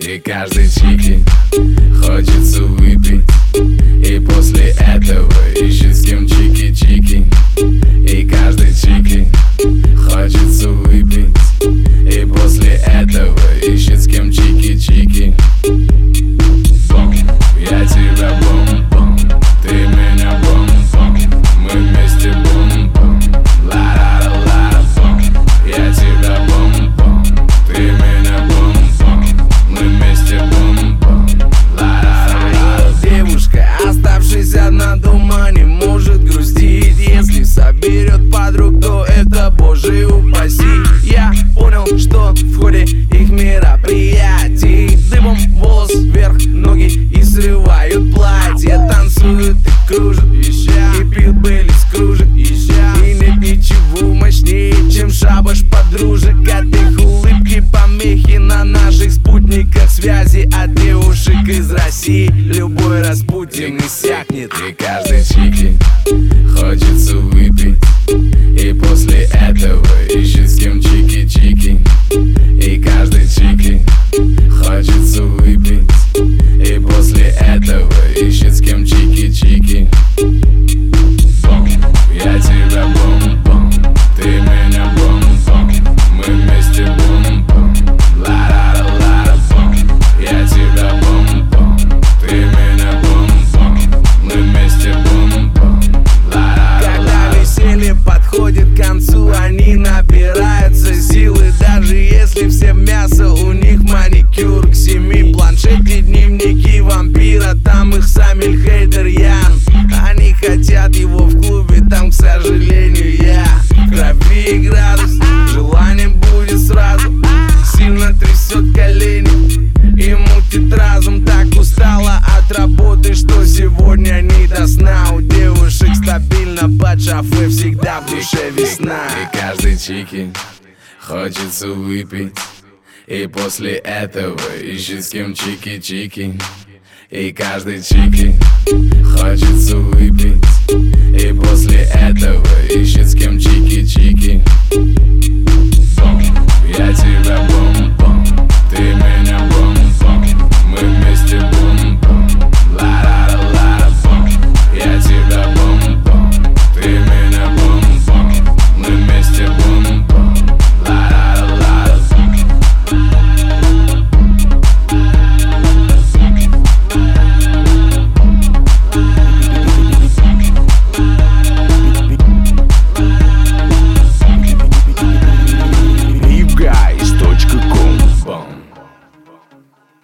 И каждый чики хочется выпить, и после этого ищет с кем чики-чики. И каждый чики хочется выпить, и после этого ищет с кем чики-чики. Бом, я тебя бом-бом, ты меня бом-бом, мы вместе бом-бом, ла-ла-ла-ла-бом. Я тебя бом-бом, ты меня бом-бом, мы вместе бом-бом, ла-ла-ла-ла. Девушка, оставшись одна дома, не может грустить. Если соберет подруг, то это боже упаси. Я понял, что в ходе их мероприятий дымом волос вверх, ноги и срывают платье. Танцуют и кружат, и пьют были с кружек. И нет ничего мощнее, чем шабаш подружек. От их улыбки помехи на наших спутниках связи. От девушек из России любой Распутин иссякнет. И каждый чики хочется выпить, и после этого ищет с кем чики-чики. И каждый чики хочется выпить, и после этого ищет с кем чики-чики. Бом, я тебя бом-бом, ты меня бом-бом, мы вместе бом-бом, ла-ла-ла-ла-бом. Я тебя бом-бом, ты меня бом-бом, мы вместе бом-бом, ла-ла-ла-ла. Когда веселье подходит к концу, они набираются силы. Даже если все мясо, у них маникюр к 7. Планшеты, дневники вампира, там их Самиль Хейтер Ян. Они хотят его в клубе, там, к сожалению, я. В крови градус, желанием будет сразу. Сильно трясет колени и мутит разум. Так устала от работы, что сегодня не до сна. У девушек стабильно под шафе, всегда в душе весна. И каждый чики хочется выпить, и после этого ищет с кем чики-чики. И каждый чики хочется выпить, и после этого ищет с кем чики-чики. Бом, я тебя бом-бом, ты меня